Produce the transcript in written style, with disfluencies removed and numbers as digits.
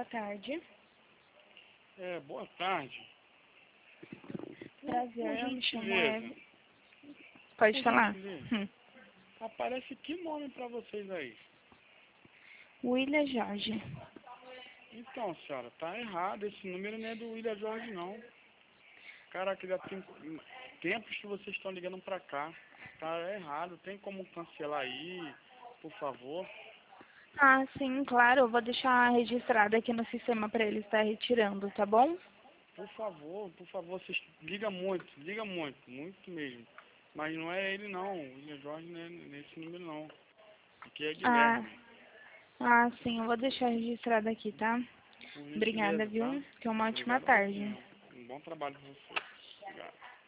boa tarde. Boa tarde. Prazer, Por eu me chamo gentileza, Eve. Pode por falar. gentileza, aparece que nome pra vocês aí? William Jorge. Então, senhora, tá errado. Esse número não é do William Jorge, não. Caraca, já tem tempos que vocês estão ligando pra cá. Tá errado. Tem como cancelar aí, por favor? Ah, sim, claro. Eu vou deixar registrado aqui no sistema para ele estar retirando, tá bom? Por favor, vocês ligam muito, muito mesmo. Mas não é ele não, o William Jorge não é nesse número não. Aqui é Ah, Guilherme, sim, eu vou deixar registrado aqui, tá? por Obrigada, gentileza, tá? viu? Que é uma ótima Obrigado a você, tarde. um bom trabalho pra você. Obrigado.